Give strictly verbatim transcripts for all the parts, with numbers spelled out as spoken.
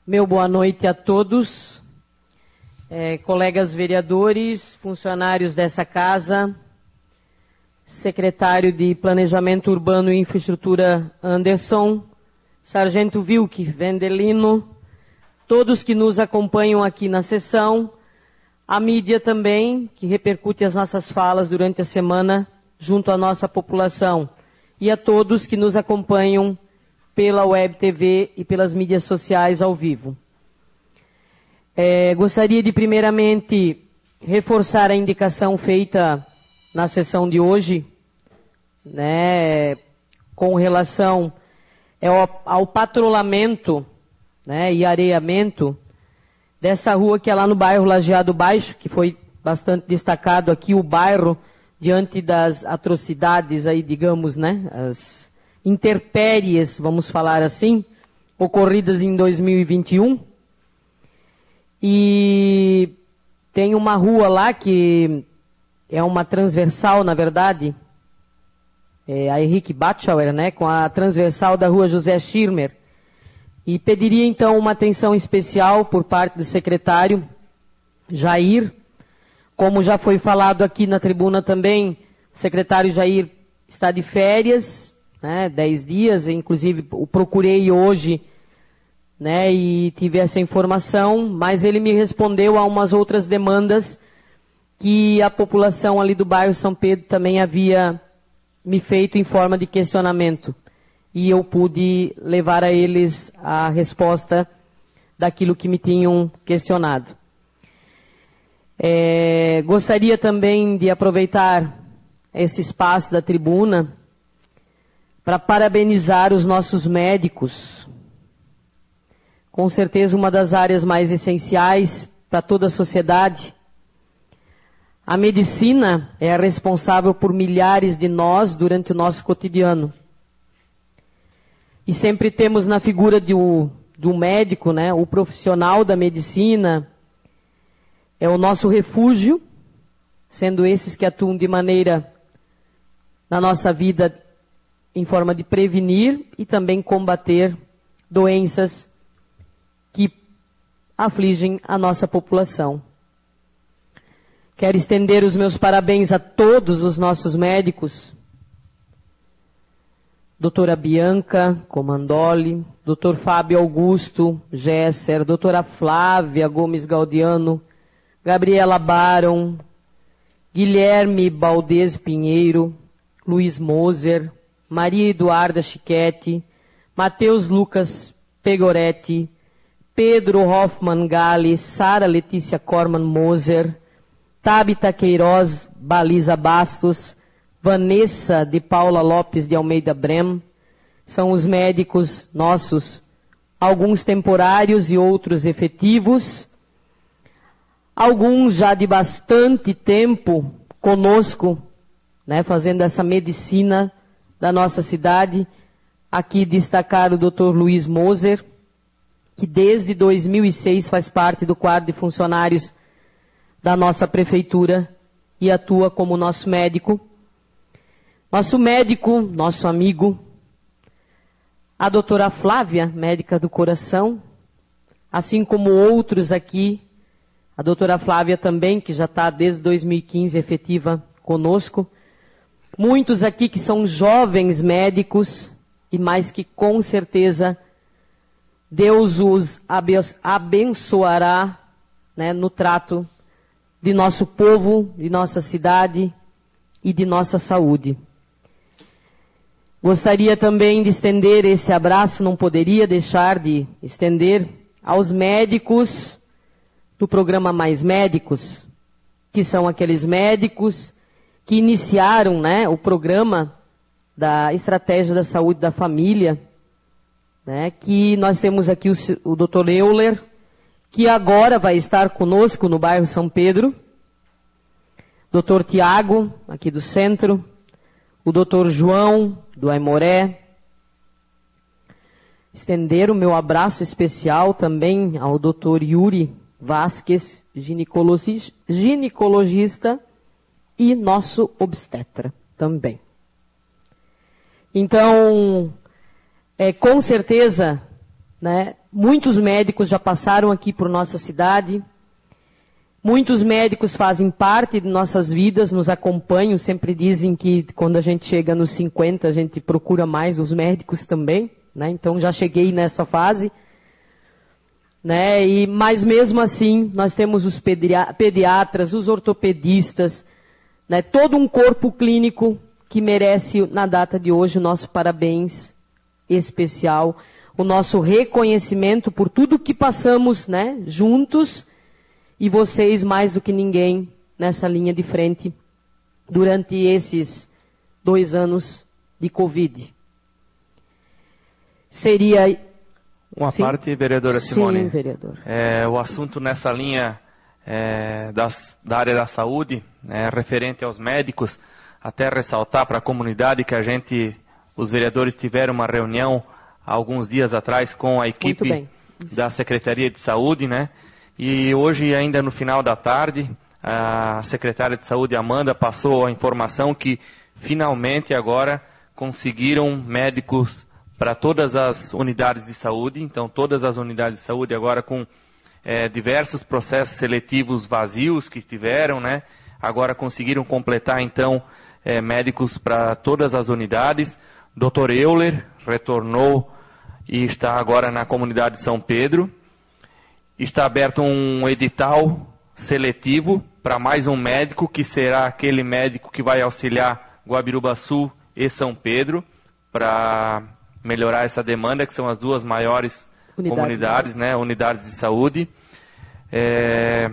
Meu boa noite a todos, é, colegas vereadores, funcionários dessa casa, secretário de Planejamento Urbano e Infraestrutura Anderson, sargento Vilke Vendelino, todos que nos acompanham aqui na sessão, a mídia também, que repercute as nossas falas durante a semana junto à nossa população, e a todos que nos acompanham pela Web T V e pelas mídias sociais ao vivo. É, gostaria de, primeiramente, reforçar a indicação feita na sessão de hoje, né, com relação ao, ao patrulhamento, né, e areamento dessa rua que é lá no bairro Lajeado Baixo, que foi bastante destacado aqui, o bairro, diante das atrocidades aí, digamos, né, as intempéries, vamos falar assim, ocorridas em dois mil e vinte e um. E tem uma rua lá que é uma transversal, na verdade, é a Henrique Batschauer, né, com a transversal da rua José Schirmer. E pediria então uma atenção especial por parte do secretário Jair. Como já foi falado aqui na tribuna também, o secretário Jair está de férias, né, dez dias, inclusive o procurei hoje, né, e tive essa informação, mas ele me respondeu a umas outras demandas que a população ali do bairro São Pedro também havia me feito em forma de questionamento. E eu pude levar a eles a resposta daquilo que me tinham questionado. É, gostaria também de aproveitar esse espaço da tribuna para parabenizar os nossos médicos. Com certeza uma das áreas mais essenciais para toda a sociedade. A medicina é a responsável por milhares de nós durante o nosso cotidiano. E sempre temos na figura de um, de um médico, né, o profissional da medicina, é o nosso refúgio, sendo esses que atuam de maneira na nossa vida em forma de prevenir e também combater doenças que afligem a nossa população. Quero estender os meus parabéns a todos os nossos médicos, doutora Bianca Comandoli, doutor Fábio Augusto Gesser, doutora Flávia Gomes Gaudiano, Gabriela Baron, Guilherme Baldez Pinheiro, Luiz Moser, Maria Eduarda Chiquete, Matheus Lucas Pegoretti, Pedro Hoffman Gale, Sara Letícia Corman Moser, Tabita Queiroz Baliza Bastos, Vanessa de Paula Lopes de Almeida Brem, são os médicos nossos, alguns temporários e outros efetivos, alguns já de bastante tempo conosco, né, fazendo essa medicina da nossa cidade. Aqui destacar o doutor Luiz Moser, que desde dois mil e seis faz parte do quadro de funcionários da nossa prefeitura e atua como nosso médico. Nosso médico, nosso amigo, a doutora Flávia, médica do coração, assim como outros aqui, a doutora Flávia também, que já está desde dois mil e quinze efetiva conosco. Muitos aqui que são jovens médicos e mais que com certeza Deus os abençoará, né, no trato de nosso povo, de nossa cidade e de nossa saúde. Gostaria também de estender esse abraço, não poderia deixar de estender aos médicos do programa Mais Médicos, que são aqueles médicos que iniciaram, né, o programa da Estratégia da Saúde da Família, né, que nós temos aqui o, o doutor Euler, que agora vai estar conosco no bairro São Pedro, doutor Tiago, aqui do centro, o doutor João, do Aimoré. Estender o meu abraço especial também ao doutor Yuri Vasquez, ginecologista, ginecologista e nosso obstetra também. Então, é, com certeza, né? Muitos médicos já passaram aqui por nossa cidade. Muitos médicos fazem parte de nossas vidas, nos acompanham. Sempre dizem que quando a gente chega nos cinquenta, a gente procura mais os médicos também, né? Então já cheguei nessa fase. Né? E, mas mesmo assim, nós temos os pediatras, os ortopedistas, né? Todo um corpo clínico que merece, na data de hoje, o nosso parabéns especial, o nosso reconhecimento por tudo que passamos, né? Juntos, e vocês mais do que ninguém nessa linha de frente durante esses dois anos de Covid. Seria... Uma Sim? parte, vereadora Simone. Sim, vereador. É, o assunto nessa linha é, das, da área da saúde, é, referente aos médicos, até ressaltar para a comunidade que a gente, os vereadores tiveram uma reunião há alguns dias atrás com a equipe da Secretaria de Saúde, né? E hoje, ainda no final da tarde, a secretária de Saúde, Amanda, passou a informação que finalmente agora conseguiram médicos para todas as unidades de saúde. Então, todas as unidades de saúde agora com é, diversos processos seletivos vazios que tiveram, né? Agora conseguiram completar, então, é, médicos para todas as unidades. doutor Euler retornou e está agora na comunidade de São Pedro. Está aberto um edital seletivo para mais um médico, que será aquele médico que vai auxiliar Guabiruba Sul e São Pedro, para melhorar essa demanda, que são as duas maiores unidades, comunidades, né, unidades de saúde. É...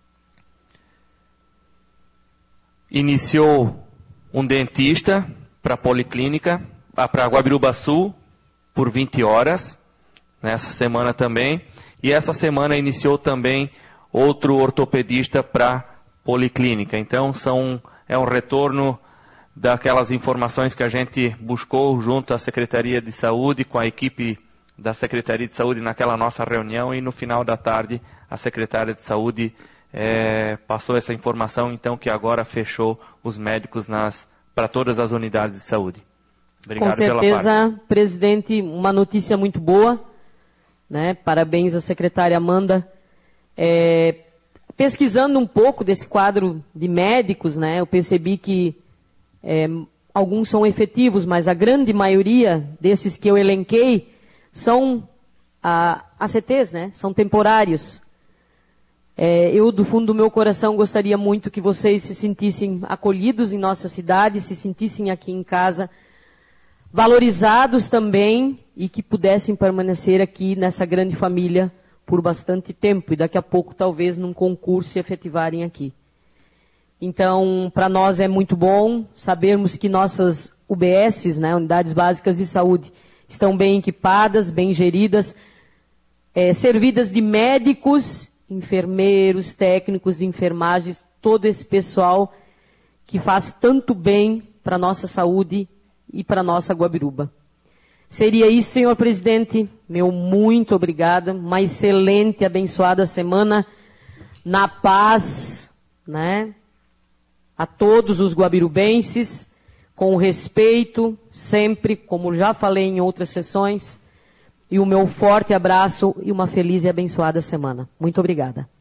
Iniciou um dentista para a Policlínica, para Guabiruba Sul, por vinte horas, nessa semana também. E essa semana iniciou também outro ortopedista para Policlínica. Então, são, é um retorno daquelas informações que a gente buscou junto à Secretaria de Saúde, com a equipe da Secretaria de Saúde naquela nossa reunião, e no final da tarde a Secretária de Saúde é, passou essa informação, então, que agora fechou os médicos nas, para todas as unidades de saúde. Obrigado. Com certeza, pela parte. Presidente, uma notícia muito boa, né? Parabéns à secretária Amanda. É, pesquisando um pouco desse quadro de médicos, né, eu percebi que É, alguns são efetivos, mas a grande maioria desses que eu elenquei são a, A C Ts, né? São temporários. É, eu, do fundo do meu coração, gostaria muito que vocês se sentissem acolhidos em nossa cidade, se sentissem aqui em casa, valorizados também, e que pudessem permanecer aqui nessa grande família por bastante tempo, e daqui a pouco, talvez, num concurso, se efetivarem aqui. Então, para nós é muito bom sabermos que nossas U B Ss, né, Unidades Básicas de Saúde, estão bem equipadas, bem geridas, é, servidas de médicos, enfermeiros, técnicos de enfermagem, todo esse pessoal que faz tanto bem para a nossa saúde e para a nossa Guabiruba. Seria isso, senhor presidente. Meu muito obrigada. Uma excelente, abençoada semana, na paz, né? A todos os guabirubenses, com respeito, sempre, como já falei em outras sessões, e o meu forte abraço e uma feliz e abençoada semana. Muito obrigada.